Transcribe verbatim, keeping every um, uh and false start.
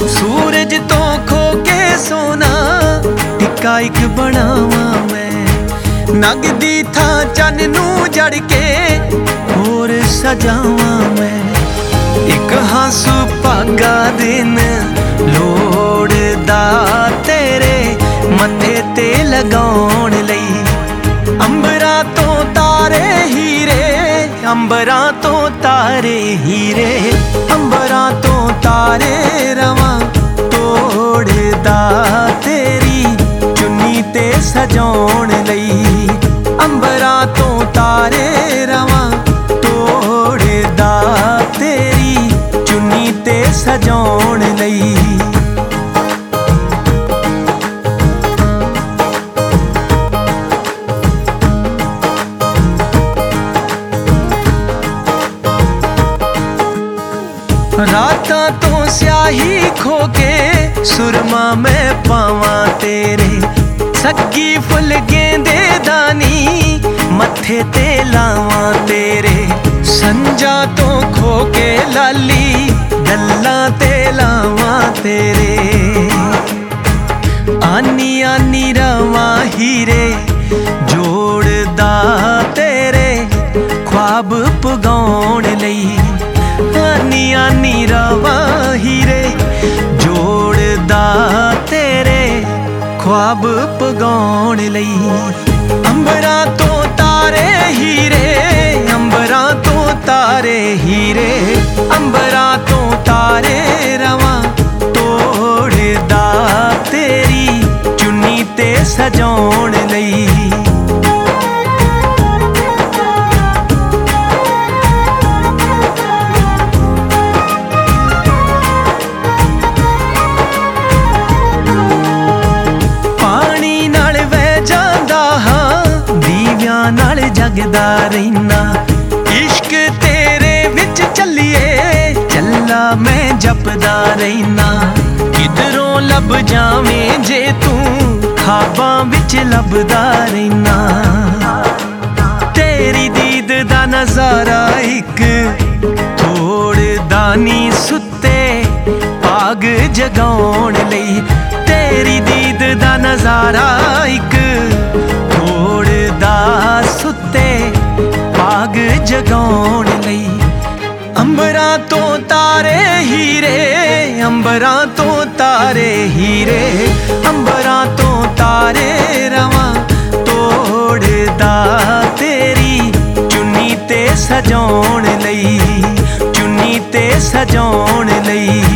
सूरज तो खो के सोना टिक्का एक बनावा मैं, नगदी था चन नू जड़ के होर सजावा मैं। एक हासू भागा दिन लोड़दा तेरे मथे ते लगाउण लई, अंबरां तो तारे हीरे, अंबरां तो तारे हीरे, अंबरां तो तारे रवां तोड़दा तेरी चुन्नी ते सजाउण लई, अंबरां तो तारे रवां तोड़दा तेरी चुन्नी ते सजाउण लई। रातां तो स्याही खो के सुरमा मैं पावां तेरे, सक्की फुल गेंदे दानी मत्थे ते लावां तेरे, संजा तो खो के लाली गल्लां ते लावां तेरे। आनी आनी रवां हीरे जोड़दा तेरे ख्वाब पुगाउण लई, आनी आनी रवां हीरे जोड़दा तेरे ख्वाब पुगाउण लई। अंबरां तो तारे हीरे, अंबरां तो तारे हीरे, अंबरां तो तारे रवां तोड़दा तेरी चुन्नी ते सजाउण लई। जगदा रहना इश्क तेरे विच चलिए, चला मैं जपदा रहना, किधरों लब जावें जे तू ख्वाबां विच लभदा रहना। तेरी दीद दा नजारा इक थोड़दा नी सुते भाग जगाउण लई, तेरी दीद दा नजारा इक थोड़दा सुते भाग जगाउण लई। अंबरां तो तारे हीरे, अंबरां तो तारे हीरे, अंबरां तो तारे रवां तोड़दा तेरी चुन्नी ते सजाउण लई, चुन्नी ते सजाउण लई।